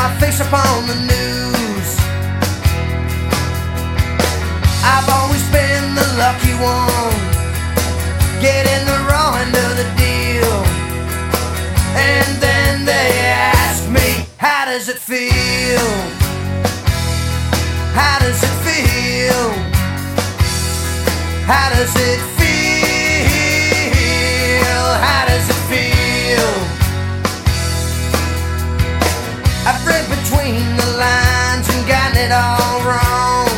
my face upon the news. I've always been the lucky one, getting the raw end of the deal. And then they ask me, how does it feel? How does it feel? How does it feel? How does it feel? I've read between the lines and gotten it all wrong.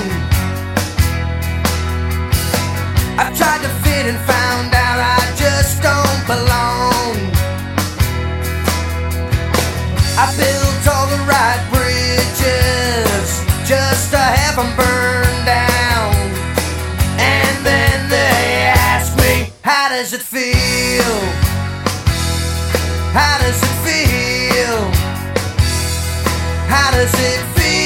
I've tried to fit and found out I just don't belong. I built all the right bridges just to have them burn down. And then they ask me, how does it feel? How does it feel? How does it feel?